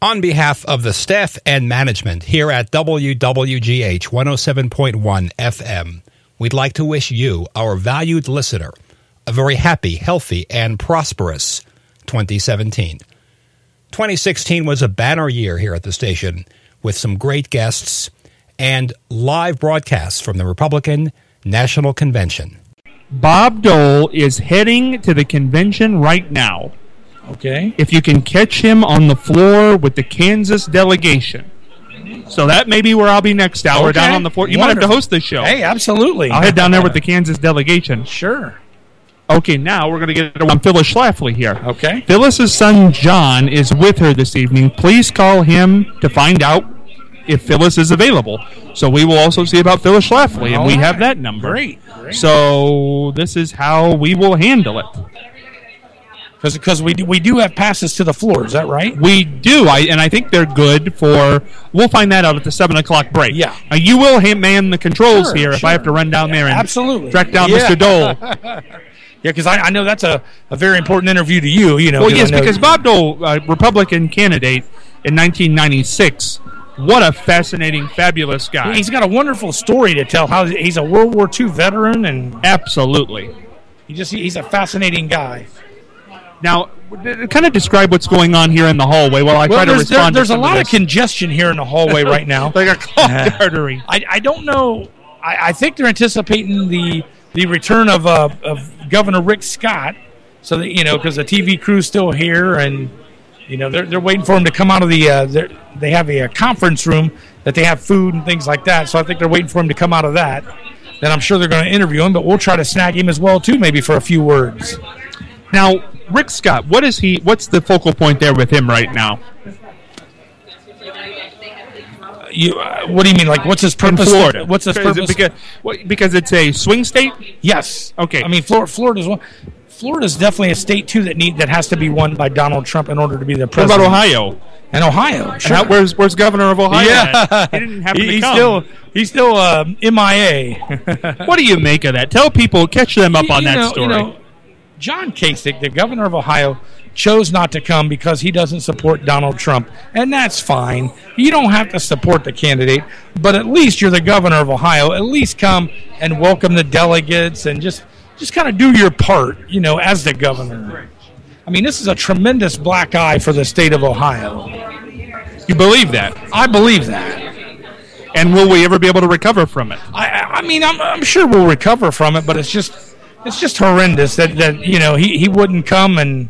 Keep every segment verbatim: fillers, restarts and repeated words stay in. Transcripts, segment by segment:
On behalf of the staff and management here at W W G H one oh seven point one F M, we'd like to wish you, our valued listener, a very happy, healthy, and prosperous twenty seventeen. twenty sixteen was a banner year here at the station with some great guests and live broadcasts from the Republican National Convention. Bob Dole is heading to the convention right now. Okay. If you can catch him on the floor with the Kansas delegation. So that may be where I'll be next hour, okay. down on the floor. You Wonderful. might have to host this show. Hey, absolutely. I'll head down there with the Kansas delegation. Sure. Okay, now we're going to get on Phyllis Schlafly here. Okay. Phyllis's son, John, is with her this evening. Please call him to find out if Phyllis is available. So we will also see about Phyllis Schlafly, and we have that number. Great. Great. So this is how we will handle it. Because we do, we do have passes to the floor, is that right? We do, I and I think they're good for. We'll find that out at the seven o'clock break. Yeah. Now you will ha- man the controls Sure, here if sure. I have to run down there and Absolutely. track down Yeah. Mister Dole. Yeah, because I, I know that's a, a very important interview to you. You know. Well, 'cause yes, I know- because Bob Dole, uh, Republican candidate in nineteen ninety-six, what a fascinating, fabulous guy. He's got a wonderful story to tell. How he's a World War Two veteran, and Absolutely. he just he's a fascinating guy. Now, kind of describe what's going on here in the hallway while I Well, try to there's, there- respond there's to a some lot of of this. congestion here in the hallway right now. Like a clogged artery. I, I don't know. I, I think they're anticipating the the return of uh, of Governor Rick Scott. So that, you know, because the T V crew's still here, and you know they're they're waiting for him to come out of the. Uh, they have a, a conference room that they have food and things like that. So I think they're waiting for him to come out of that. Then I'm sure they're going to interview him, but we'll try to snag him as well too, maybe for a few words. Now, Rick Scott, what is he? What's the focal point there with him right now? You, uh, what do you mean? Like, what's his In purpose? Florida. What's his Is it purpose? Because, what- because it's a swing state? Yes. Okay. I mean, Florida, Florida's one. Florida's definitely a state too that need that has to be won by Donald Trump in order to be the What president. about Ohio? And Ohio. And Sure. how, where's where's Governor of Ohio? Yeah. at? He didn't happen He- to he's come. still he's still um, M I A. What do you make of that? Tell people, catch them up You- on you that know- story. You know, John Kasich, the governor of Ohio, chose not to come because he doesn't support Donald Trump, and that's fine. You don't have to support the candidate, but at least you're the governor of Ohio. At least come and welcome the delegates and just just kind of do your part, you know, as the governor. I mean, this is a tremendous black eye for the state of Ohio. You believe that? I believe that. And will we ever be able to recover from it? I, I mean, I'm, I'm sure we'll recover from it, but it's just it's just horrendous that, that you know he, he wouldn't come and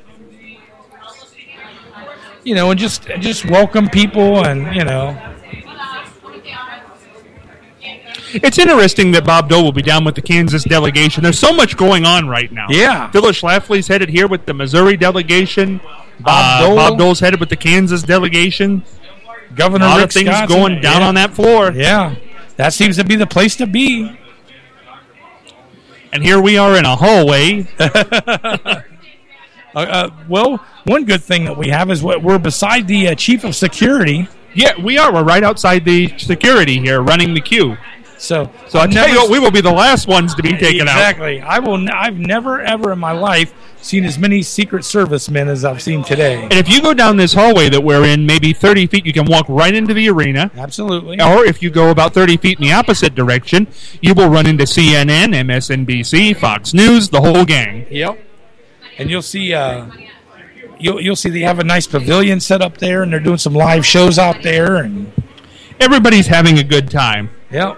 you know and just just welcome people and you know. It's interesting that Bob Dole will be down with the Kansas delegation. There's so much going on right now. Yeah. Phyllis Schlafly's headed here with the Missouri delegation. Bob Uh, Dole. Bob Dole's headed with the Kansas delegation. Governor A lot Rick of things Scott's going in- down yeah. on that floor. Yeah, that seems to be the place to be. And here we are in a hallway. Uh, uh, well, one good thing that we have is what we're beside the uh, chief of security. Yeah, we are. We're right outside the security here, running the queue. So, So I'll I've tell you never what, we will be the last ones to be taken out. Exactly. I will. n- I've never ever in my life seen as many Secret Service men as I've seen today. And if you go down this hallway that we're in, maybe thirty feet, you can walk right into the arena. Absolutely. Or if you go about thirty feet in the opposite direction, you will run into C N N, M S N B C, Fox News, the whole gang. Yep. And you'll see. Uh, you'll you'll see they have a nice pavilion set up there, and they're doing some live shows out there. And Everybody's having a good time. yep.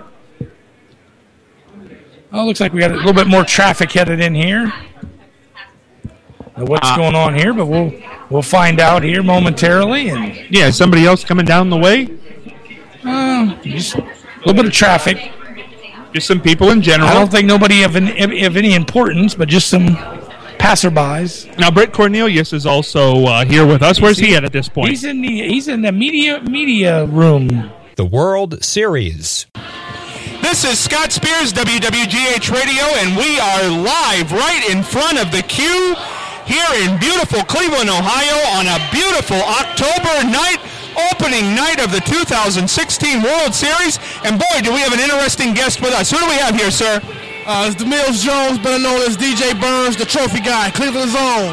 Oh, looks like we got a little bit more traffic headed in here. Now, what's Uh, going on here? But we'll we'll find out here momentarily. And Yeah, somebody else coming down the way? uh, just a little bit of traffic. Just some people in general. I don't think nobody of, an, of any importance, but just some passerbys. Now, Brett Cornelius is also uh, here with us. Where's he at at this point? He's in the he's in the media media room. The World Series. This is Scott Spears, W W G H Radio, and we are live right in front of the queue here in beautiful Cleveland, Ohio, on a beautiful October night, opening night of the two thousand sixteen World Series. And boy, do we have an interesting guest with us. Who do we have here, sir? Uh, it's DeMills Jones, better known as D J Burns, the trophy guy, Cleveland's own.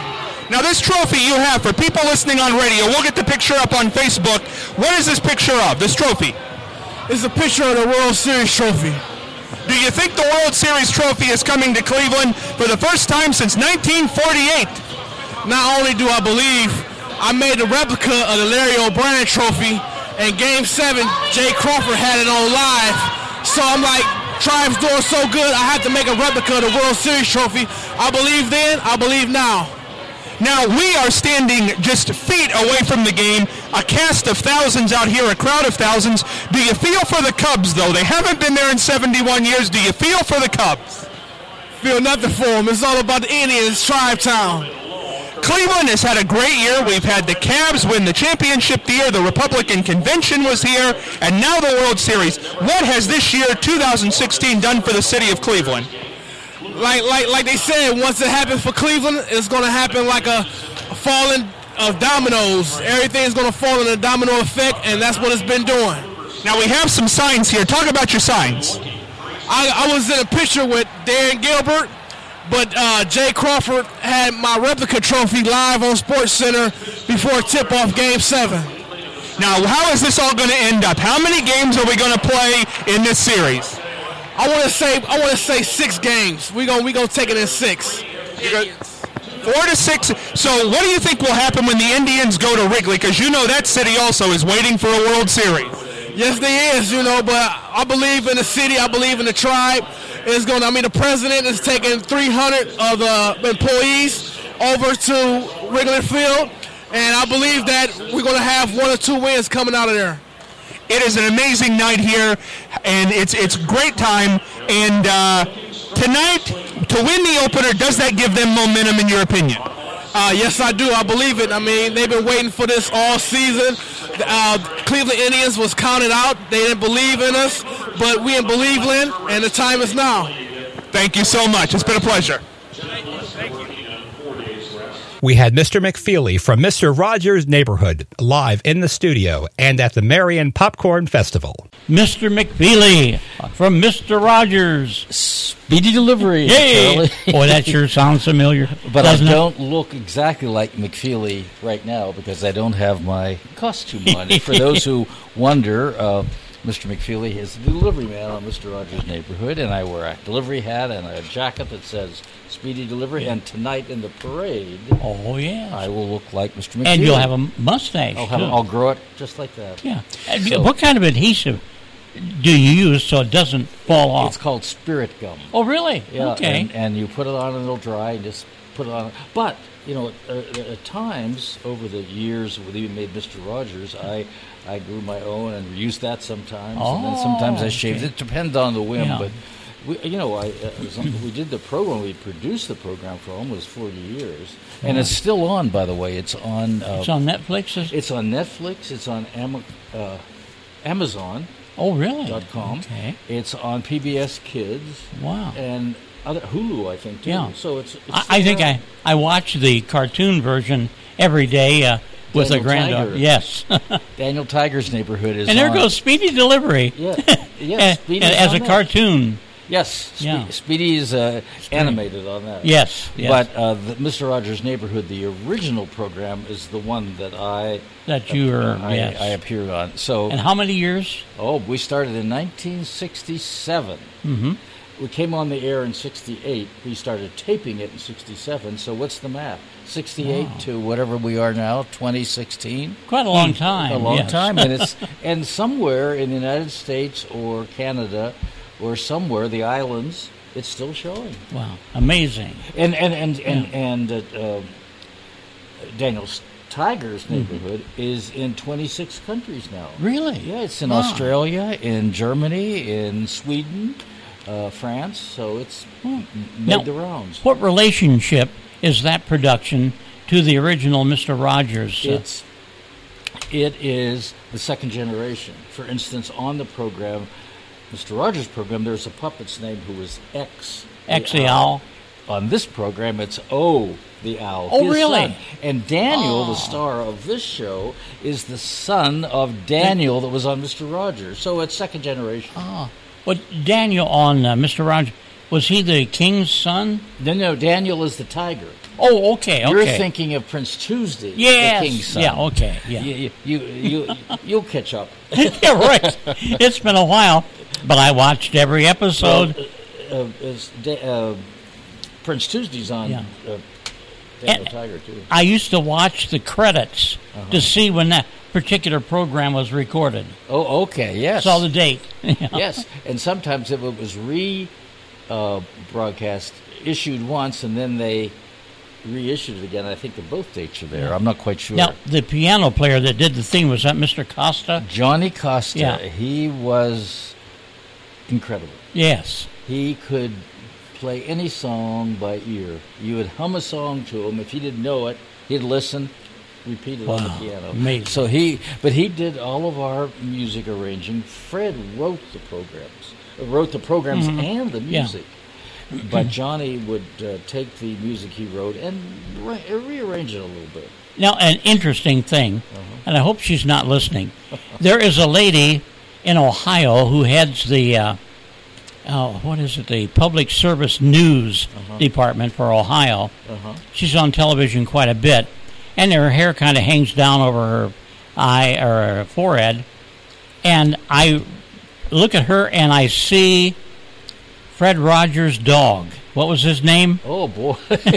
Now, this trophy you have, for people listening on radio, we'll get the picture up on Facebook. What is this picture of, this trophy? It's a picture of the World Series trophy. Do you think the World Series trophy is coming to Cleveland for the first time since nineteen forty-eight? Not only do I believe, I made a replica of the Larry O'Brien trophy, and Game seven, Jay Crawford had it on live. So I'm like, Tribe's doing so good, I have to make a replica of the World Series trophy. I believe then, I believe now. Now, we are standing just feet away from the game, a cast of thousands out here, a crowd of thousands. Do you feel for the Cubs, though? They haven't been there in seventy-one years. Do you feel for the Cubs? Feel nothing for them. It's all about the Indians, Tribe Town. Cleveland has had a great year. We've had the Cavs win the championship the year. The Republican Convention was here, and now the World Series. What has this year, two thousand sixteen, done for the city of Cleveland? Like like like they said, once it happens for Cleveland, it's going to happen like a, a falling of dominoes. Everything's going to fall in a domino effect, and that's what it's been doing. Now, we have some signs here. Talk about your signs. I, I was in a picture with Darren Gilbert, but uh, Jay Crawford had my replica trophy live on SportsCenter before tip-off Game seven. Now, how is this all going to end up? How many games are we going to play in this series? I want to say I want to say six games. We're going we gonna take it in six. Four to six. So what do you think will happen when the Indians go to Wrigley? Because you know that city also is waiting for a World Series. Yes, there is, you know, but I believe in the city. I believe in the Tribe. It's going. I mean, the president is taking three hundred of the employees over to Wrigley Field, and I believe that we're going to have one or two wins coming out of there. It is an amazing night here, and it's it's great time. And uh, tonight, to win the opener, does that give them momentum, in your opinion? Uh, yes, I do. I believe it. I mean, they've been waiting for this all season. Uh, Cleveland Indians was counted out. They didn't believe in us, but we in Believeland, and the time is now. Thank you so much. It's been a pleasure. We had Mister McFeely from Mister Rogers' Neighborhood live in the studio and at the Marion Popcorn Festival. Mister McFeely from Mister Rogers. Speedy delivery. Yay! Charlie. Boy, that sure sounds familiar. But doesn't I it? don't look exactly like McFeely right now because I don't have my costume on. For those who wonder, uh, Mister McFeely is the delivery man on Mister Rogers' Neighborhood, and I wear a delivery hat and a jacket that says Speedy Delivery. And tonight in the parade, oh yeah, I will look like Mister McFeely. And you'll have a mustache. I'll, have, too. I'll grow it just like that. Yeah. So, what kind of adhesive do you use so it doesn't fall off? It's called Spirit Gum. Oh, really? Yeah, okay. And, and you put it on and it'll dry and just put it on. But, you know, at, at times over the years when we made Mister Rogers, I I grew my own and used that sometimes. Oh, and then sometimes I shaved okay. it. It depends on the whim. Yeah. But, we, you know, I uh, we did the program. We produced the program for almost forty years. And Oh. it's still on, by the way. It's on... Uh, It's on Netflix? is- It's on Netflix. It's on Am- uh, Amazon. Oh, really? Dot com. Okay. It's on P B S Kids. Wow. And other, Hulu, I think, too. Yeah. So it's. it's I, I think I, I watch the cartoon version every day uh, with Daniel a granddaughter. Tiger. Yes. Daniel Tiger's Neighborhood is. And there on. goes Speedy Delivery. Yeah. Yeah. as, Speedy's as on a that. cartoon. Yes. Spe- Yeah. Speedy is uh, animated on that. Yes. yes. But uh, the Mister Rogers' Neighborhood, the original program, is the one that I that you are. I, yes. I appeared on. So. And how many years? Oh, we started in nineteen sixty-seven. Mm-hmm. We came on the air in sixty-eight. We started taping it in sixty-seven. So what's the math? sixty-eight Wow. to whatever we are now, twenty sixteen. Quite a long time. A long yes. time, and it's and somewhere in the United States or Canada or somewhere the islands, it's still showing. Wow, amazing. And and and Yeah. and, and uh, uh, Daniel Tiger's Mm-hmm. Neighborhood is in twenty-six countries now. Really? Yeah, it's in Wow. Australia, in Germany, in Sweden, uh, France. So it's m- made Now, the rounds. What relationship is that production to the original Mister Rogers? uh, It's it is the second generation. For instance, on the program, Mister Rogers' program, there's a puppet's name who is X. X the Owl. On this program, it's O the Owl. Oh, his really? son. And Daniel, Oh. the star of this show, is the son of Daniel that was on Mister Rogers. So it's second generation. Oh, well, Daniel on uh, Mister Rogers, Was he the king's son? No, no, Daniel is the tiger. Oh, okay, okay. You're thinking of Prince Tuesday, yes. the king's son. Yeah, okay, yeah. You, you, you, you, you'll catch up. Yeah, right. It's been a while, but I watched every episode. Well, uh, uh, is da- uh, Prince Tuesday's on Yeah. uh, Daniel And Tiger, too. I used to watch the credits Uh-huh. to see when that particular program was recorded. Oh, okay, yes. Saw the date. Yes, and sometimes if it was re uh, broadcast, issued once, and then they reissued it again. I think that both dates are there. Yeah. I'm not quite sure. Now, the piano player that did the thing, was that Mister Costa? Johnny Costa, Yeah. he was incredible. Yes. He could play any song by ear. You would hum a song to him. If he didn't know it, he'd listen, repeat it on the Wow, piano. amazing. So he, but he did all of our music arranging. Fred wrote the programs, uh, wrote the programs Mhm. and the Yeah. music. But Johnny would uh, take the music he wrote and re- rearrange it a little bit. Now, an interesting thing, Uh-huh. and I hope she's not listening. There is a lady in Ohio who heads the, uh, oh, what is it, the Public Service News Uh-huh. Department for Ohio. Uh-huh. She's on television quite a bit, and her hair kind of hangs down over her eye or her forehead. And I look at her and I see Fred Rogers' dog. What was his name? Oh boy,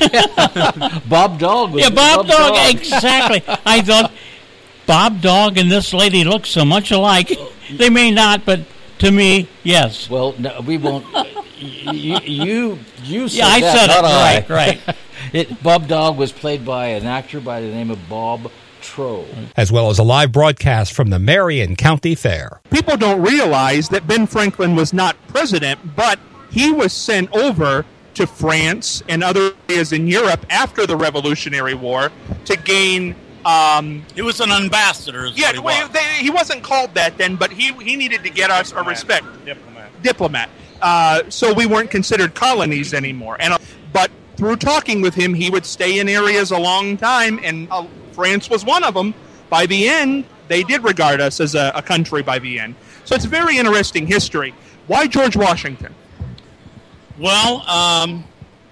Bob Dog. Was Yeah, Bob, Bob Dog, Dog. exactly. I thought Bob Dog and this lady look so much alike. They may not, but to me, yes. Well, no, we won't. you, you, you said Yeah, I that, said not it. I. Right, right. It, Bob Dog was played by an actor by the name of Bob Trow. As well as a live broadcast from the Marion County Fair. People don't realize that Ben Franklin was not president, but he was sent over to France and other areas in Europe after the Revolutionary War to gain. Um, He was an ambassador. Is yeah, what he well, was. they, he wasn't called that then, but he he needed to get us a respect. Diplomat. Diplomat. Uh, so we weren't considered colonies anymore. And uh, but through talking with him, he would stay in areas a long time, and uh, France was one of them. By the end, they did regard us as a, a country. By the end, so it's a very interesting history. Why George Washington? Well, um,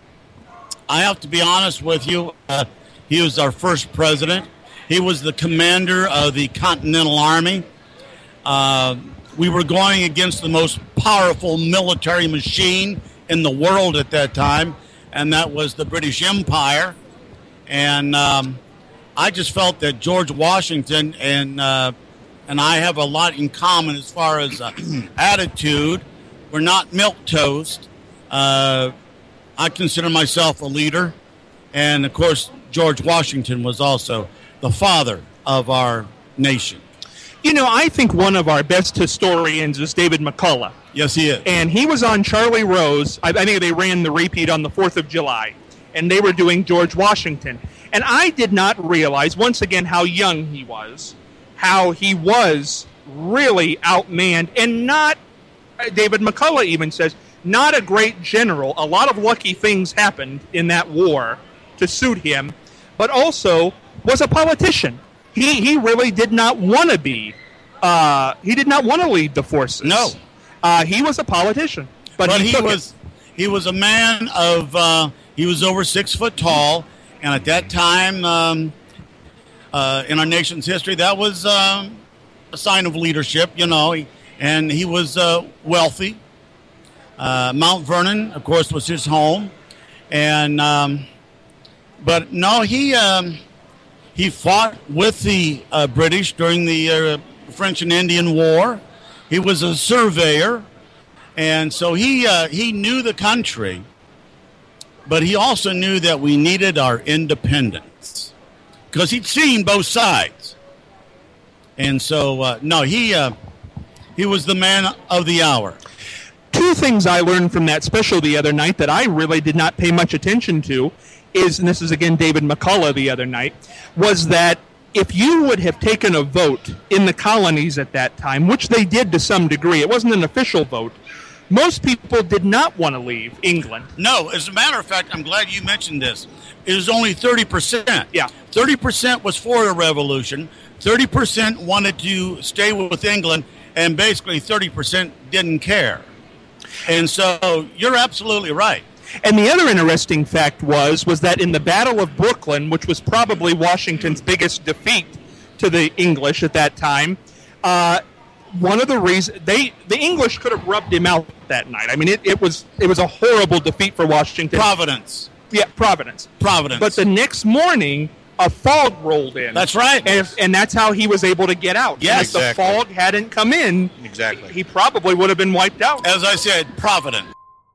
I have to be honest with you. Uh, he was our first president. He was the commander of the Continental Army. Uh, we were going against the most powerful military machine in the world at that time, and that was the British Empire. And um, I just felt that George Washington and uh, and I have a lot in common as far as uh, attitude. We're not milquetoast. Uh, I consider myself a leader, and of course, George Washington was also the father of our nation. You know, I think one of our best historians is David McCullough. Yes, he is. And he was on Charlie Rose. I, I think they ran the repeat on the fourth of July. And they were doing George Washington. And I did not realize, once again, how young he was. How he was really outmanned. And not, David McCullough even says, not a great general. A lot of lucky things happened in that war to suit him. But also was a politician. He he really did not want to be. Uh, he did not want to lead the forces. No, uh, he was a politician, but, but he, he took was it. he was a man of. Uh, he was over six foot tall, and at that time, um, uh, in our nation's history, that was um, a sign of leadership. You know, he, and he was uh, wealthy. Uh, Mount Vernon, of course, was his home, and um, but no, he. Um, He fought with the uh, British during the uh, French and Indian War. He was a surveyor, and so he uh, he knew the country, but he also knew that we needed our independence because he'd seen both sides. And so, uh, no, he uh, he was the man of the hour. Two things I learned from that special the other night that I really did not pay much attention to is, and this is again David McCullough the other night, was that if you would have taken a vote in the colonies at that time, which they did to some degree, it wasn't an official vote, most people did not want to leave England. No, as a matter of fact, I'm glad you mentioned this. It was only thirty percent. Yeah. thirty percent was for a revolution, thirty percent wanted to stay with England, and basically thirty percent didn't care. And so you're absolutely right. And the other interesting fact was was that in the Battle of Brooklyn, which was probably Washington's biggest defeat to the English at that time, uh, one of the reasons they the English could have rubbed him out that night. I mean, it, it was it was a horrible defeat for Washington. Providence. Yeah, Providence. Providence. But the next morning, a fog rolled in. That's right. And, if, and that's how he was able to get out. Yes, and if exactly. the fog hadn't come in, Exactly. he probably would have been wiped out. As I said, Providence.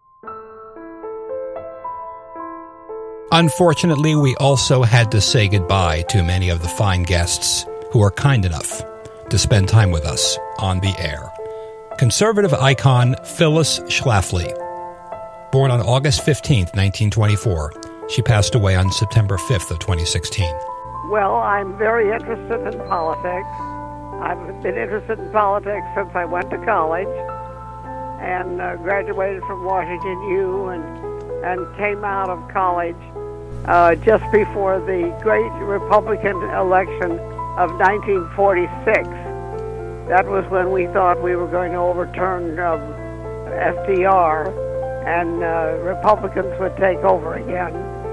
Unfortunately, we also had to say goodbye to many of the fine guests who were kind enough to spend time with us on the air. Conservative icon Phyllis Schlafly. Born on August fifteenth, nineteen twenty-four, she passed away on September fifth of twenty sixteen. Well, I'm very interested in politics. I've been interested in politics since I went to college and uh, graduated from Washington U and, and came out of college uh, just before the great Republican election of nineteen forty-six. That was when we thought we were going to overturn um, F D R and uh, Republicans would take over again.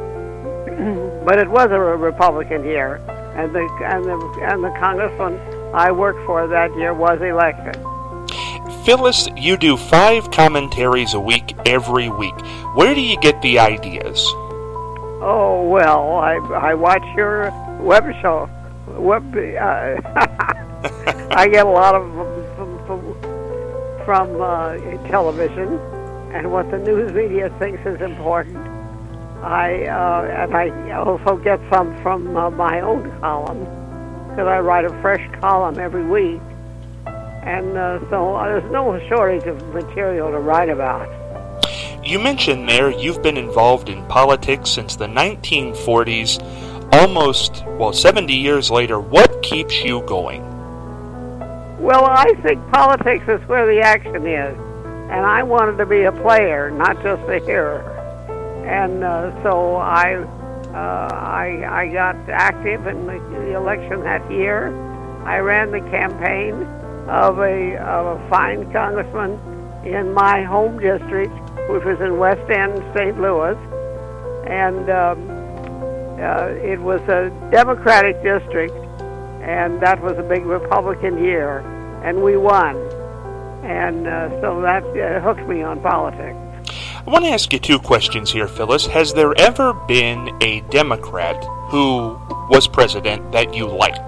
But it was a Republican year, and the and the and the congressman I worked for that year was elected. Phyllis, you do five commentaries a week every week. Where do you get the ideas? Oh well, I I watch your web show. Web. Uh, I get a lot of them from from, from uh, television, and what the news media thinks is important. I uh, and I also get some from uh, my own column, because I write a fresh column every week, and uh, so there's no shortage of material to write about. You mentioned there you've been involved in politics since the nineteen forties, almost, well, seventy years later. What keeps you going? Well, I think politics is where the action is, and I wanted to be a player, not just a hearer. And uh, so I, uh, I, I got active in the, the election that year. I ran the campaign of a, of a fine congressman in my home district, which was in West End, Saint Louis, and um, uh, it was a Democratic district, and that was a big Republican year, and we won. And uh, so that uh, hooked me on politics. I want to ask you two questions here, Phyllis. Has there ever been a Democrat who was president that you liked?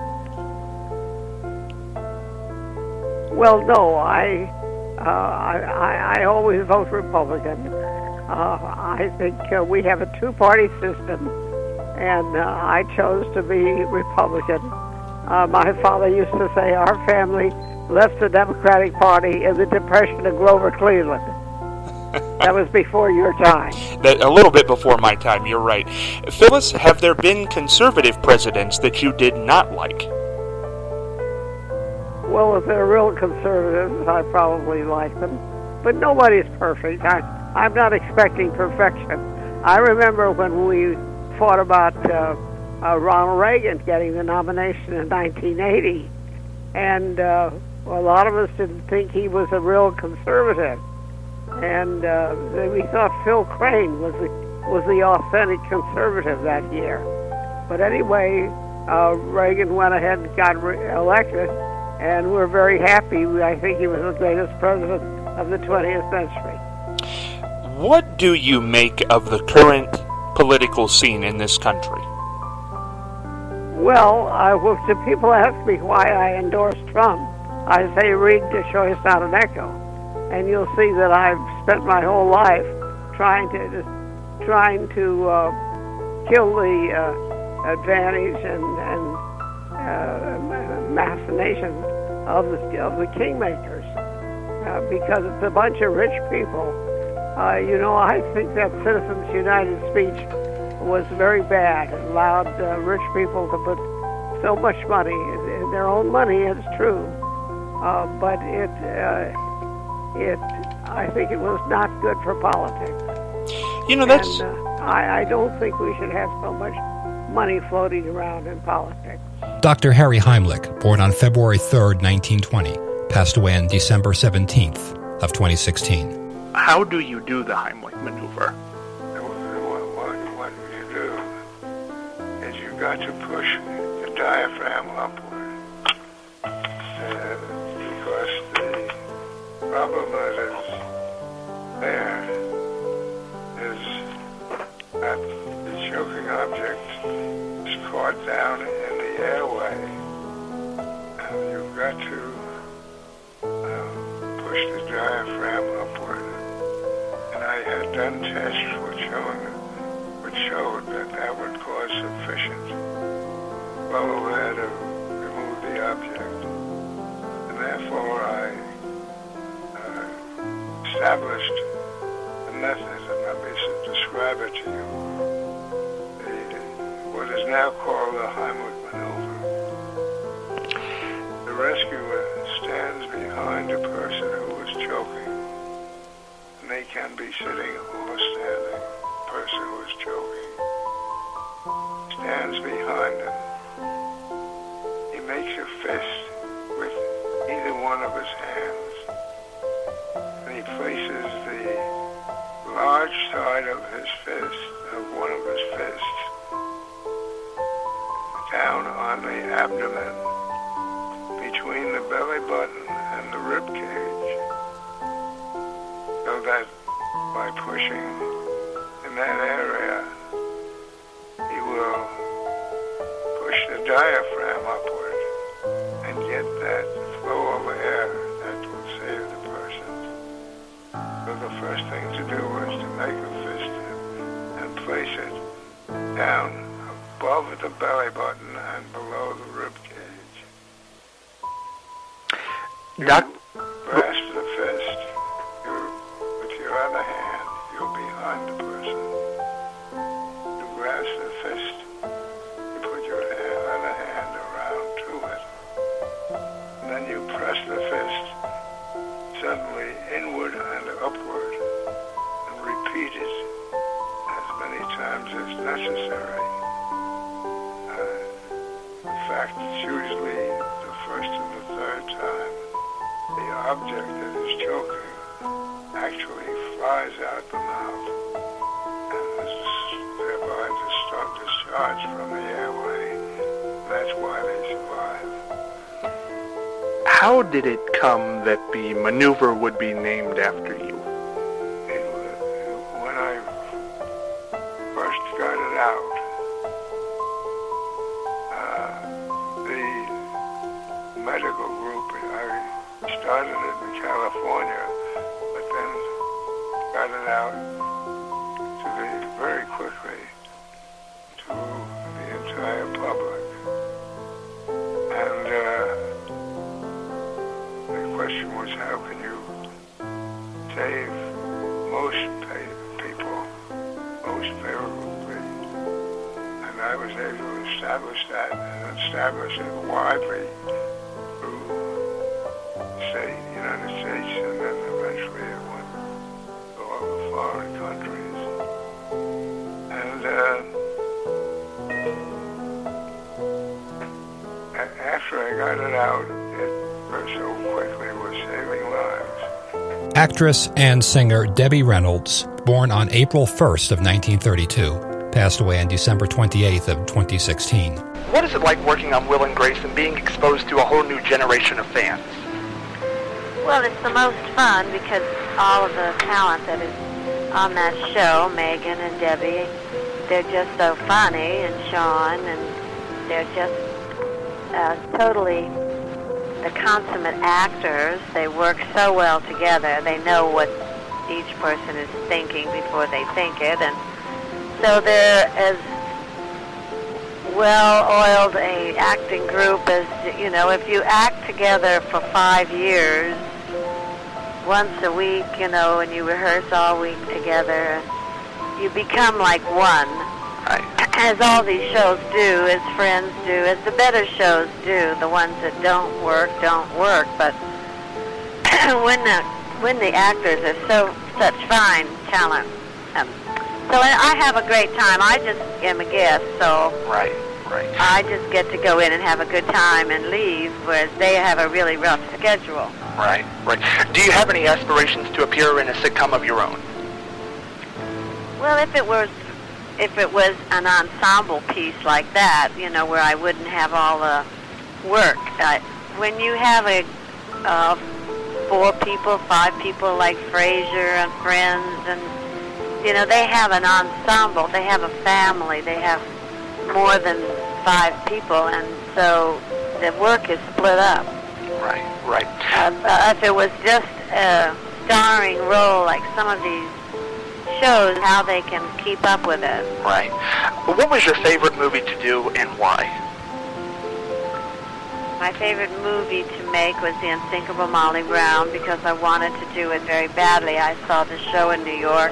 Well, no, I, uh, I, I always vote Republican. Uh, I think uh, we have a two-party system, and uh, I chose to be Republican. Uh, my father used to say our family left the Democratic Party in the Depression of Grover Cleveland. That was before your time. That, a little bit before my time, you're right. Phyllis, have there been conservative presidents that you did not like? Well, if they're real conservatives, I probably like them. But nobody's perfect. I, I'm not expecting perfection. I remember when we fought about uh, uh, Ronald Reagan getting the nomination in nineteen eighty, and uh, well, a lot of us didn't think he was a real conservative. And uh, we thought Phil Crane was the, was the authentic conservative that year. But anyway, uh, Reagan went ahead and got re- elected, and we're very happy. I think he was the greatest president of the twentieth century. What do you make of the current political scene in this country? Well, I, well, if people ask me why I endorse Trump, I say read The Choice, Not an Echo. And you'll see that I've spent my whole life trying to trying to uh, kill the uh, advantage and, and uh, machinations of the of the kingmakers, uh, because it's a bunch of rich people. Uh, you know, I think that Citizens United speech was very bad. It allowed uh, rich people to put so much money, their own money. It's true, uh, but it. Uh, It, I think it was not good for politics. You know, that's... And, uh, I, I don't think we should have so much money floating around in politics. Doctor Harry Heimlich, born on February third, nineteen twenty, passed away on December seventeenth of twenty sixteen. How do you do the Heimlich maneuver? What, what, what you do is you've got to push the diaphragm upward. Uh, because the problem that is there is that the choking object is caught down in the airway. And you've got to uh, push the diaphragm upward. And I had done tests which showed, which showed that that would cause sufficient flow of air to remove the object. And therefore I uh, established a method, and let me s- describe it to you. The, what is now called the Heimlich maneuver. The rescuer stands behind a person who is choking. They can be sitting or standing. The person who is choking stands behind him. He makes a fist with either one of his hands. And he places the large side of his fist, of one of his fists, down on the abdomen between the belly button and the rib cage. So that by pushing in that area, he will push the diaphragm upward and get that flow of air that will save the person. So the first thing to do is to make a fist and place it down above the belly button and below the rib cage. Doc- grasp the fist. You, with your other hand, you're behind the person. You grasp the fist. You put your hand, other hand around to it. And then you press the fist suddenly inward and upward and repeat it as many times as necessary. Uh, in fact, it's usually the first and the third time the object that is choking actually flies out the mouth and is thereby dis- discharged from the airway. That's why they survive. How did it come that the maneuver would be named after you? It was, when I first started out, uh, the medical group, I started it in California, but then got it out to the, very quickly to the entire public. And uh, the question was, how can you save most pa- people most favorably? And I was able to establish that and establish it widely through the United States, and then eventually it went to all the foreign countries. And uh, a- after I got it out, it so quickly was saving lives. Actress and singer Debbie Reynolds, born on April first of nineteen thirty-two, passed away on December twenty-eighth of twenty sixteen. What is it like working on Will and Grace and being exposed to a whole new generation of fans? Well, it's the most fun because all of the talent that is on that show, Megan and Debbie, they're just so funny, and Sean, and they're just uh, totally the consummate actors. They work so well together. They know what each person is thinking before they think it, and so they're as well-oiled a acting group as, you know, if you act together for five years, once a week, you know, and you rehearse all week together, you become like one. Right. As all these shows do, as Friends do, as the better shows do. The ones that don't work, don't work. But when the when the actors are so such fine talent, um, so I have a great time. I just am a guest, so Right, right. I just get to go in and have a good time and leave, whereas they have a really rough schedule. Right, right. Do you have any aspirations to appear in a sitcom of your own? Well, if it was, if it was an ensemble piece like that, you know, where I wouldn't have all the work. Uh, when you have a uh, four people, five people like Frasier and Friends, and you know, they have an ensemble. They have a family. They have more than five people, and so the work is split up. Right, right. Uh, uh, if it was just a starring role like some of these shows, how they can keep up with it. Right. What was your favorite movie to do and why? My favorite movie to make was The Unsinkable Molly Brown because I wanted to do it very badly. I saw the show in New York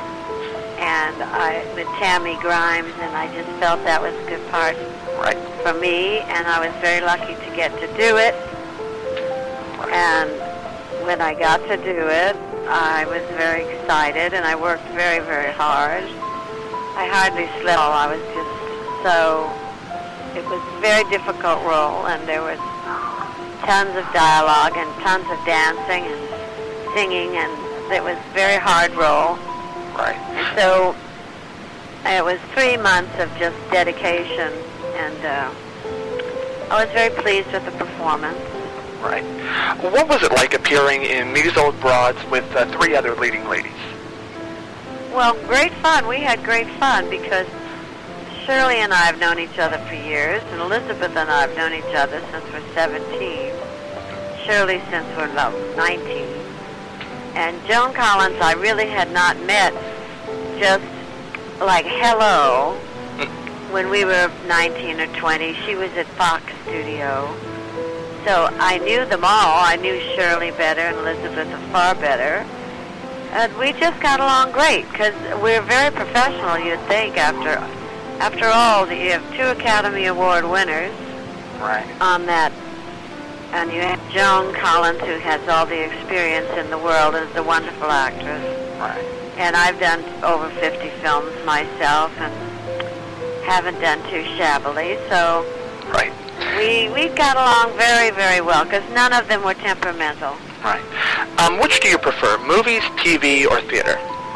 and I with Tammy Grimes, and I just felt that was a good part right. for me, and I was very lucky to get to do it. Right. And when I got to do it, I was very excited, and I worked very, very hard. I hardly slept. I was just so, it was a very difficult role, and there was tons of dialogue and tons of dancing and singing, and it was a very hard role. Right. And so it was three months of just dedication, and uh, I was very pleased with the performance. Right. What was it like appearing in These Old Broads with uh, three other leading ladies? Well, great fun. We had great fun because Shirley and I have known each other for years, and Elizabeth and I have known each other since we're seventeen. Shirley since we're about nineteen. And Joan Collins I really had not met just like hello when we were nineteen or twenty. She was at Fox Studio. So I knew them all. I knew Shirley better and Elizabeth far better. And we just got along great because we're very professional, you'd think, after after all, you have two Academy Award winners right. on that. And you have Joan Collins, who has all the experience in the world and is a wonderful actress. Right. And I've done over fifty films myself and haven't done too shabbily. So right. we we got along very, very well because none of them were temperamental. Right. Um, which do you prefer, movies, T V, or theater?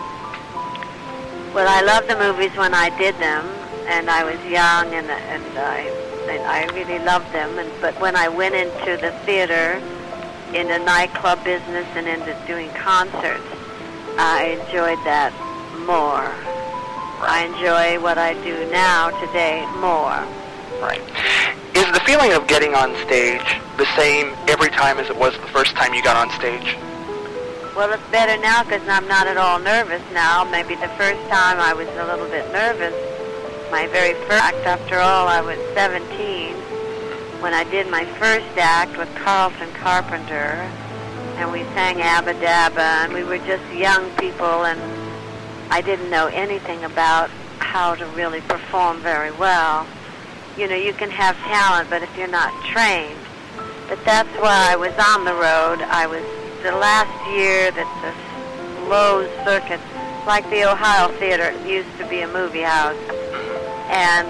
Well, I loved the movies when I did them, and I was young, and and I and I really loved them. And but when I went into the theater, in the nightclub business, and into doing concerts, I enjoyed that more. I enjoy what I do now today more. Right. Is the feeling of getting on stage the same every time as it was the first time you got on stage? Well, it's better now because I'm not at all nervous now. Maybe the first time I was a little bit nervous. My very first act, after all, I was seventeen when I did my first act with Carlton Carpenter, and we sang Abba Dabba, and we were just young people, and I didn't know anything about how to really perform very well. You know, you can have talent, but if you're not trained. But that's why I was on the road. I was the last year that the Lowe's Circuit, like the Ohio Theater, it used to be a movie house. And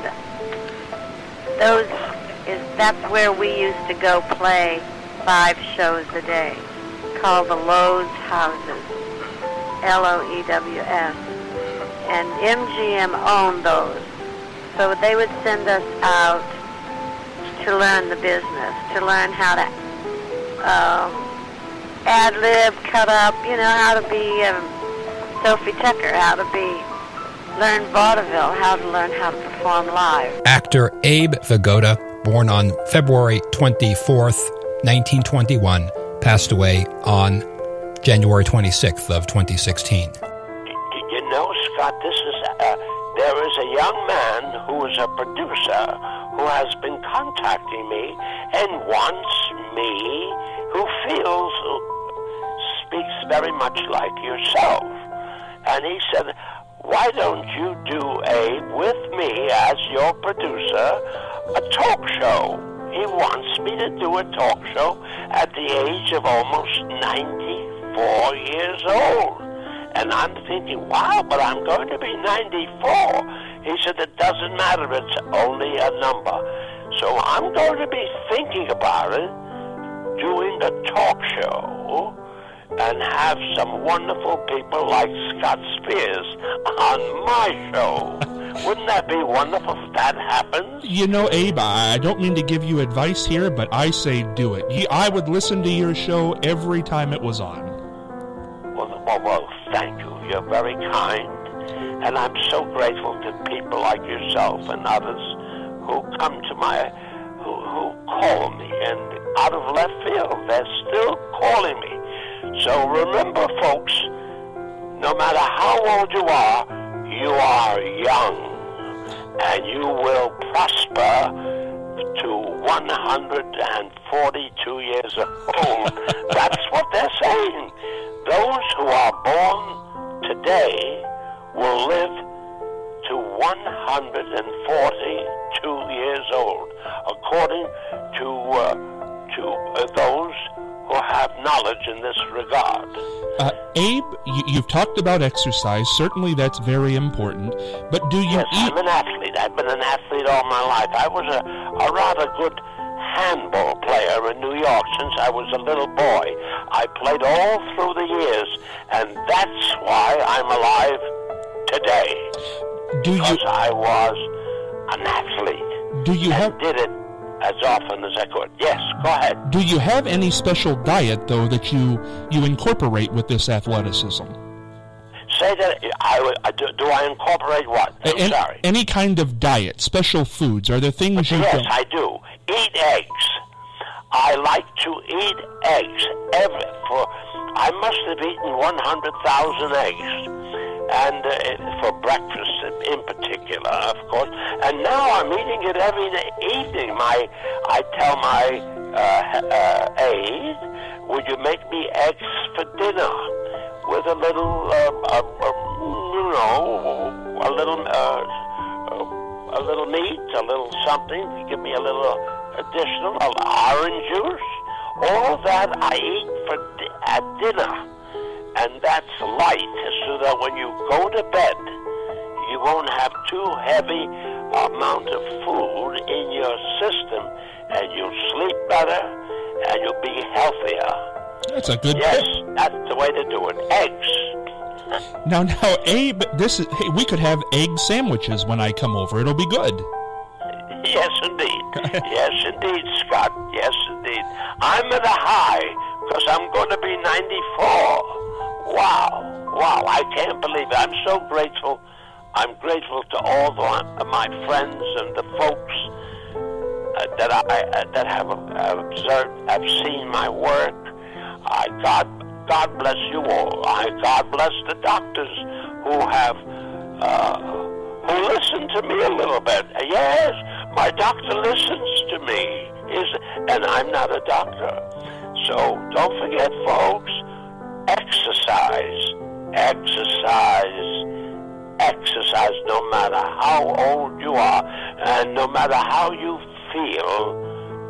those is that's where we used to go play five shows a day, called the Lowe's Houses, L O E W S. And M G M owned those. So they would send us out to learn the business, to learn how to uh, ad-lib, cut up, you know, how to be um, Sophie Tucker, how to be, learn vaudeville, how to learn how to perform live. Actor Abe Vigoda, born on February twenty-fourth, nineteen twenty-one, passed away on January twenty-sixth of twenty sixteen. You know, Scott, this is... Uh, There is a young man who is a producer who has been contacting me and wants me, who feels, speaks very much like yourself. And he said, why don't you do, Abe, with me as your producer, a talk show? He wants me to do a talk show at the age of almost ninety-four years old. And I'm thinking, wow, but I'm going to be ninety-four. He said, it doesn't matter, it's only a number. So I'm going to be thinking about it, doing a talk show and have some wonderful people like Scott Spears on my show. Wouldn't that be wonderful if that happens? You know, Abe, I don't mean to give you advice here, but I say do it. You, I would listen to your show every time it was on. Well, well, well, thank you. You're very kind. And I'm so grateful to people like yourself and others who come to my, who, who call me. And out of left field, they're still calling me. So remember, folks, no matter how old you are, you are young, and you will prosper to one hundred forty-two years old. That's what they're saying. Those who are born today will live to one hundred forty-two years old, according to uh, to uh, those who have knowledge in this regard. Uh, Abe, you, you've talked about exercise. Certainly that's very important. But do you yes, eat... I'm an athlete. I've been an athlete all my life. I was a, a rather good handball player in New York since I was a little boy. I played all through the years, and that's why I'm alive today. Do you... Because I was an athlete. Do you and have... did it as often as I could. Yes, go ahead. Do you have any special diet, though, that you, you incorporate with this athleticism? Say that, I, I, do, do I incorporate what? I'm An, sorry. Any kind of diet, special foods. Are there things you Yes, don't... I do. Eat eggs. I like to eat eggs. Every, for I must have eaten one hundred thousand eggs. And uh, for breakfast in particular, of course. And now I'm eating it every evening. My, I tell my uh, uh, aide, would you make me eggs for dinner with a little, uh, uh, uh, you know, a little, uh, uh, a little meat, a little something. Give me a little additional, uh, orange juice. All of that I eat for di- at dinner. And that's light, so that when you go to bed, you won't have too heavy amount of food in your system, and you'll sleep better, and you'll be healthier. That's a good Yes, tip. that's the way to do it. Eggs. Now, now, Abe, this is... Hey, we could have egg sandwiches when I come over. It'll be good. Yes, indeed. Yes, indeed, Scott. Yes, indeed. I'm at a high, because I'm going to be ninety-four. Wow, wow, I can't believe it. I'm so grateful. I'm grateful to all the, my friends and the folks uh, that I uh, that have uh, observed, have seen my work. I God, God bless you all. I God bless the doctors who have uh, who listen to me a little bit. Yes, my doctor listens to me. Is and I'm not a doctor, so don't forget, folks. Exercise, exercise, exercise, no matter how old you are, and no matter how you feel.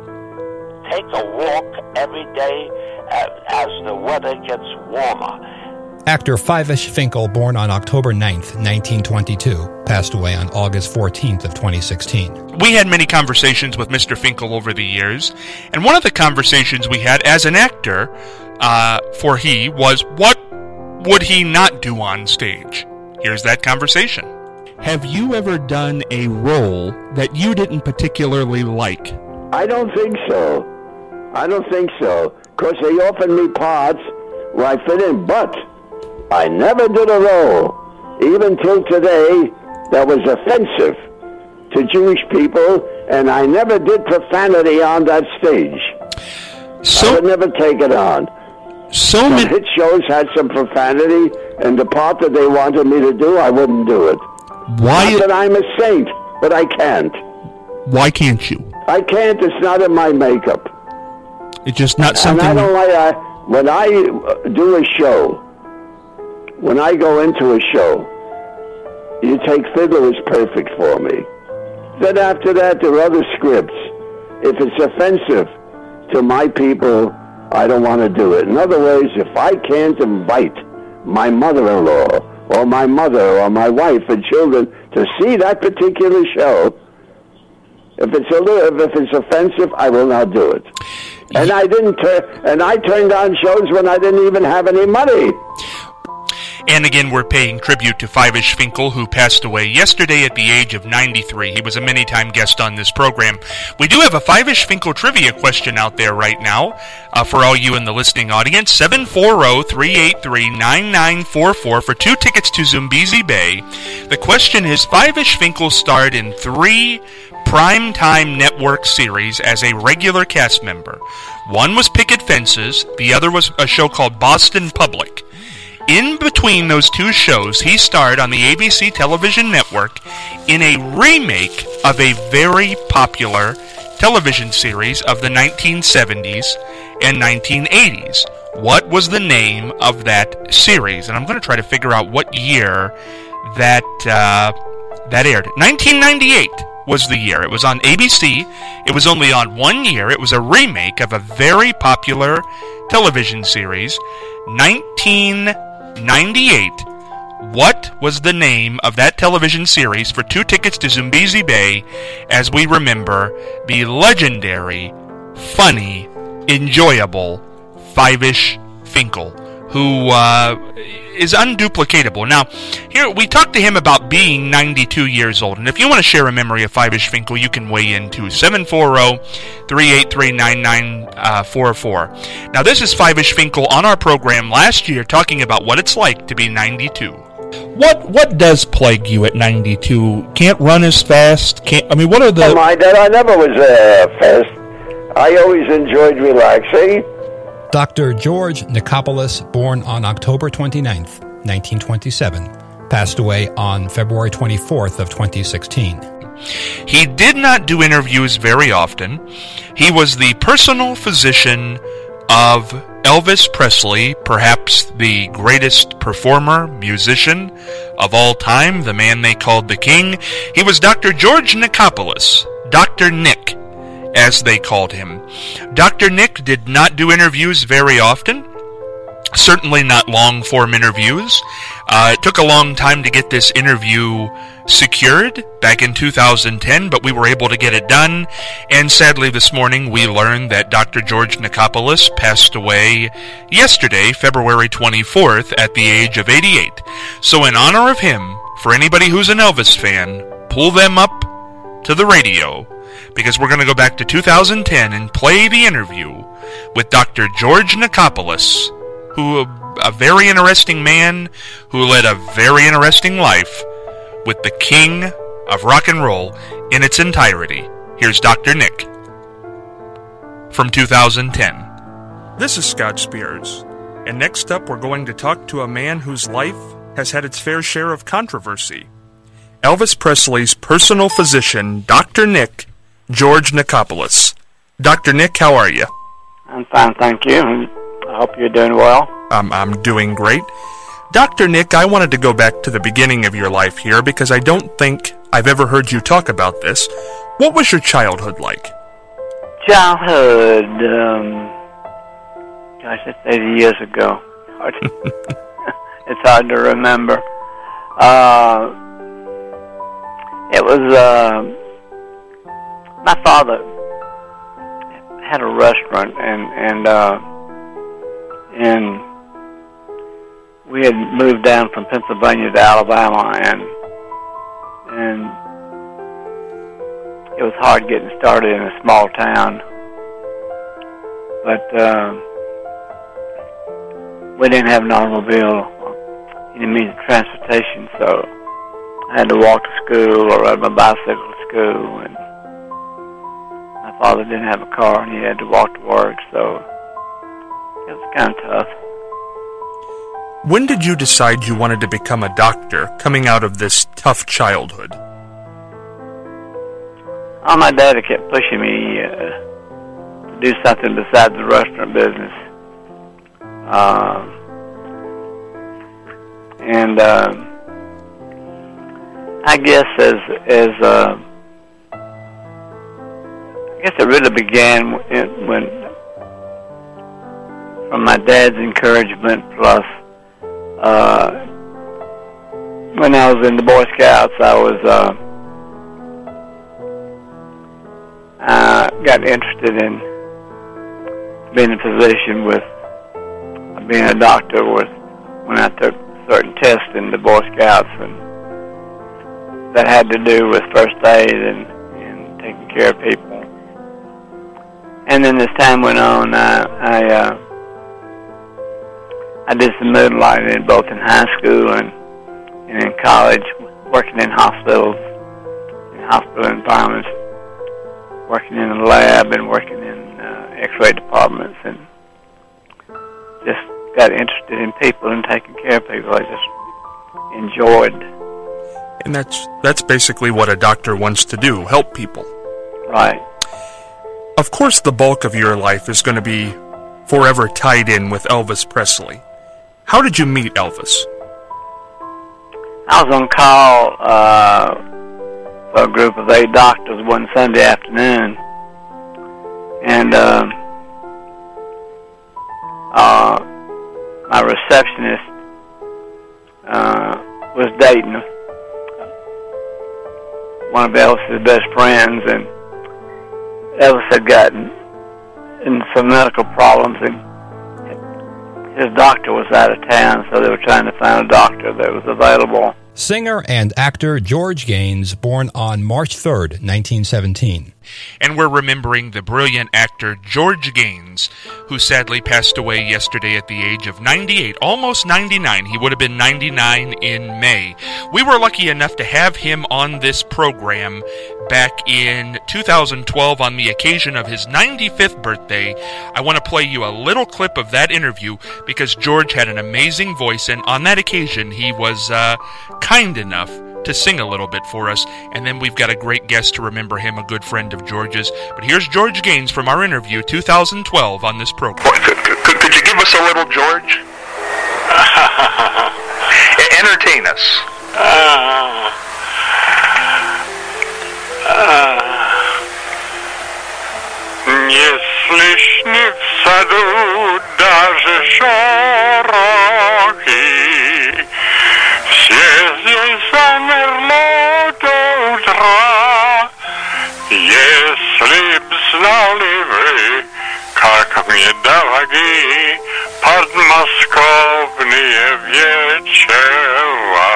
Take a walk every day as the weather gets warmer. Actor Fivish Finkel, born on October ninth, nineteen twenty-two, passed away on August fourteenth of twenty sixteen. We had many conversations with Mister Finkel over the years, and one of the conversations we had as an actor uh, for he was, what would he not do on stage? Here's that conversation. Have you ever done a role that you didn't particularly like? I don't think so. I don't think so. Because they offered me parts where I fit in, but I never did a role, even till today, that was offensive to Jewish people, and I never did profanity on that stage. So, I would never take it on. So some many hit shows had some profanity, and the part that they wanted me to do, I wouldn't do it. Why? Not that I'm a saint, but I can't. Why can't you? I can't. It's not in my makeup. It's just not something... And I don't like... I, when I do a show, when I go into a show, You Take Fiddler is perfect for me. Then after that, there are other scripts. If it's offensive to my people, I don't want to do it. In other words, if I can't invite my mother-in-law or my mother or my wife and children to see that particular show, if it's a little, if it's offensive, I will not do it. And I didn't turn, and I turned on shows when I didn't even have any money. And again, we're paying tribute to Five-ish Finkel, who passed away yesterday at the age of ninety-three. He was a many-time guest on this program. We do have a Five-ish Finkel trivia question out there right now uh, for all you in the listening audience. seven four zero, three eight three, nine nine four four for two tickets to Zumbizi Bay. The question is, Five-ish Finkel starred in three primetime network series as a regular cast member. One was Picket Fences. The other was a show called Boston Public. In between those two shows, he starred on the A B C television network in a remake of a very popular television series of the nineteen seventies and nineteen eighties. What was the name of that series? And I'm going to try to figure out what year that uh, that aired. nineteen ninety-eight was the year. It was on A B C. It was only on one year. It was a remake of a very popular television series. nineteen ninety-eight. What was the name of that television series for two tickets to Zumbizi Bay as we remember the legendary, funny, enjoyable Five-ish Finkel, who uh, is unduplicatable. Now, here we talked to him about being ninety-two years old, and if you want to share a memory of Five-ish Finkel, you can weigh in to seven four zero, three eight three, nine nine four four. Now, this is Five-ish Finkel on our program last year talking about what it's like to be ninety-two. What what does plague you at ninety-two? Can't run as fast? Can't I mean, what are the... Oh, my Dad, I never was uh, fast. I always enjoyed relaxing. Doctor George Nicopolis, born on October twenty-ninth, nineteen twenty-seven, passed away on February twenty-fourth of twenty sixteen. He did not do interviews very often. He was the personal physician of Elvis Presley, perhaps the greatest performer, musician of all time, the man they called the King. He was Doctor George Nicopolis, Doctor Nick, as they called him. Doctor Nick did not do interviews very often, certainly not long-form interviews. Uh, it took a long time to get this interview secured back in two thousand ten, but we were able to get it done, and sadly this morning we learned that Doctor George Nicopolis passed away yesterday, February twenty-fourth, at the age of eighty-eight. So in honor of him, for anybody who's an Elvis fan, pull them up to the radio, because we're going to go back to two thousand ten and play the interview with Doctor George Nicopolis, who a, a very interesting man who led a very interesting life with the king of rock and roll in its entirety. Here's Doctor Nick from two thousand ten. This is Scott Spears, and next up we're going to talk to a man whose life has had its fair share of controversy. Elvis Presley's personal physician, Doctor Nick George Nicopolis. Doctor Nick, how are you? I'm fine, thank you. I hope you're doing well. Um, I'm doing great. Doctor Nick, I wanted to go back to the beginning of your life here because I don't think I've ever heard you talk about this. What was your childhood like? Childhood, um, gosh, that's eighty years ago. Hard it's hard to remember. Uh, it was, uh, my father had a restaurant, and, and, uh, and we had moved down from Pennsylvania to Alabama, and and it was hard getting started in a small town. But uh, we didn't have an automobile, any means of transportation, so I had to walk to school or ride my bicycle to school. And my father didn't have a car, and he had to walk to work, so it was kind of tough. When did you decide you wanted to become a doctor, coming out of this tough childhood? Oh, my daddy kept pushing me uh, to do something besides the restaurant business. Uh, and uh, I guess as as uh, I guess it really began when, when from my dad's encouragement plus. Uh, when I was in the Boy Scouts, I was uh, uh, got interested in being a physician with being a doctor was when I took certain tests in the Boy Scouts, and that had to do with first aid and, and taking care of people. And then as time went on, I I, uh, I did some moonlighting both in high school and, and in college, working in hospitals, in hospital environments, working in a lab and working in uh, X-ray departments, and just got interested in people and taking care of people. I just enjoyed. And that's that's basically what a doctor wants to do, help people. Right. Of course, the bulk of your life is going to be forever tied in with Elvis Presley. How did you meet Elvis? I was on call uh, for a group of eight doctors one Sunday afternoon, and um, uh, my receptionist uh, was dating one of Elvis's best friends, and Elvis had gotten in some medical problems, and his doctor was out of town, so they were trying to find a doctor that was available. Singer and actor George Gaines, born on March third, nineteen seventeen. And we're remembering the brilliant actor George Gaines, who sadly passed away yesterday at the age of ninety-eight, almost ninety-nine. He would have been ninety-nine in May. We were lucky enough to have him on this program back in two thousand twelve on the occasion of his ninety-fifth birthday. I want to play you a little clip of that interview because George had an amazing voice, and on that occasion he was uh, kind enough to sing a little bit for us, and then we've got a great guest to remember him, a good friend of George's. But here's George Gaines from our interview two thousand twelve on this program. Could, could, could you give us a little, George? Entertain us. Uh, uh, Неслышны в саду даже шорохи. Все здесь замерло до утра. Если б знали вы, как мне дороги подмосковные вечера.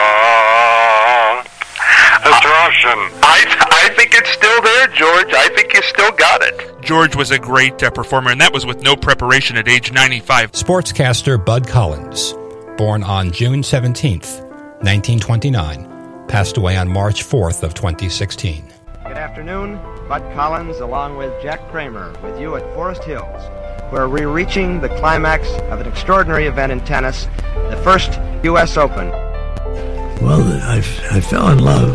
It's Russian. I, I think it's still there, George. I think you still got it. George was a great uh, performer, and that was with no preparation at age ninety-five. Sportscaster Bud Collins, born on June seventeenth, nineteen twenty-nine, passed away on March fourth of twenty sixteen. Good afternoon. Bud Collins, along with Jack Kramer, with you at Forest Hills, where we're reaching the climax of an extraordinary event in tennis, the first U S Open. Well, I, I fell in love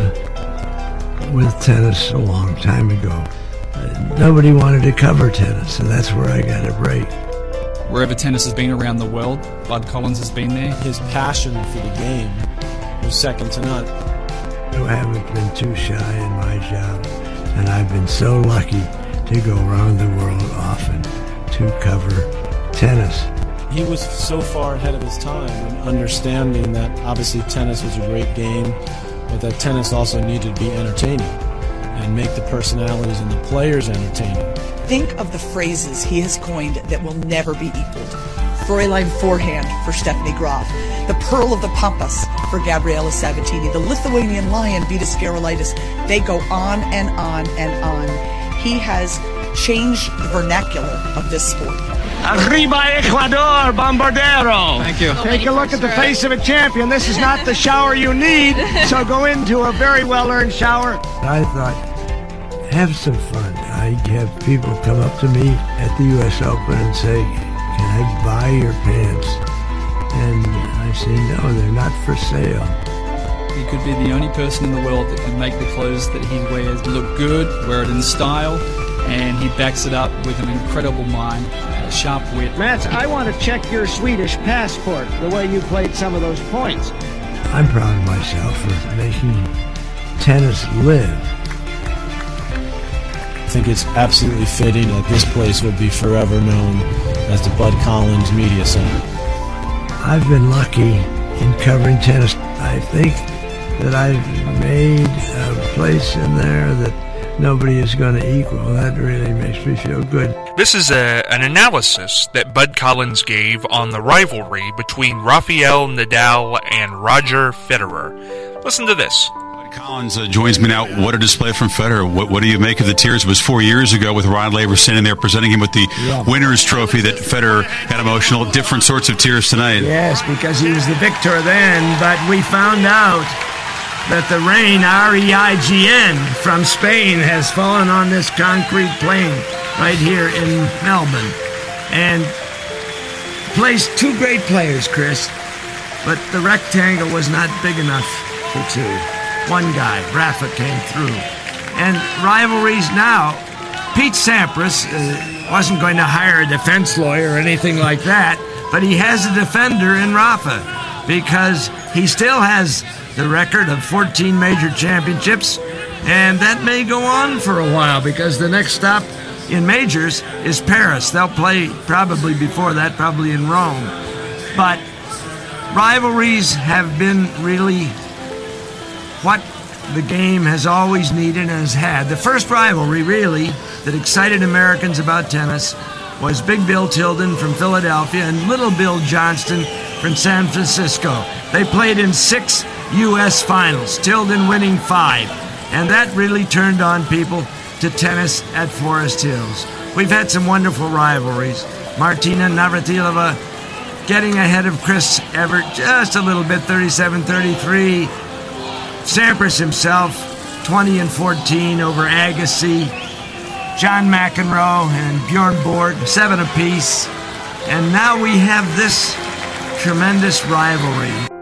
with tennis a long time ago. Uh, nobody wanted to cover tennis, and that's where I got a break. Wherever tennis has been around the world, Bud Collins has been there. His passion for the game was second to none. I haven't been too shy in my job, and I've been so lucky to go around the world often to cover tennis. He was so far ahead of his time in understanding that obviously tennis was a great game, but that tennis also needed to be entertaining and make the personalities and the players entertaining. Think of the phrases he has coined that will never be equaled. Fräulein Forehand for Stephanie Graf, the Pearl of the Pampas for Gabriela Sabatini, the Lithuanian Lion Vitas Gerulaitis. They go on and on and on. He has changed the vernacular of this sport. Arriba Ecuador, Bombardero. Thank you. Take a look at the face of a champion. This is not the shower you need, so go into a very well-earned shower. I thought, have some fun. I have people come up to me at the U S Open and say, can I buy your pants? And I say, no, they're not for sale. He could be the only person in the world that can make the clothes that he wears look good, wear it in style, and he backs it up with an incredible mind, a sharp wit. Mats, I want to check your Swedish passport, the way you played some of those points. I'm proud of myself for making tennis live. I think it's absolutely fitting that this place will be forever known as the Bud Collins Media Center. I've been lucky in covering tennis. I think that I've made a place in there that nobody is going to equal. That really makes me feel good. This is a, an analysis that Bud Collins gave on the rivalry between Rafael Nadal and Roger Federer. Listen to this. Bud Collins uh, joins me now. What a display from Federer. What, what do you make of the tears? It was four years ago with Rod Laver standing there presenting him with the yeah. winner's trophy that Federer got emotional. Different sorts of tears tonight. Yes, because he was the victor then, but we found out that the rain, R E I G N, from Spain has fallen on this concrete plain right here in Melbourne. And placed two great players, Chris, but the rectangle was not big enough for two. One guy, Rafa, came through. And rivalries now, Pete Sampras uh, wasn't going to hire a defense lawyer or anything like that, but he has a defender in Rafa because he still has the record of fourteen major championships, and that may go on for a while because the next stop in majors is Paris. They'll play probably before that, probably in Rome. But rivalries have been really what the game has always needed and has had. The first rivalry, really, that excited Americans about tennis was Big Bill Tilden from Philadelphia and Little Bill Johnston from San Francisco. They played in six U S finals, Tilden winning five. And that really turned on people to tennis at Forest Hills. We've had some wonderful rivalries. Martina Navratilova getting ahead of Chris Evert just a little bit, thirty-seven thirty-three. Sampras himself, twenty and fourteen over Agassi. John McEnroe and Bjorn Borg, seven apiece. And now we have this tremendous rivalry.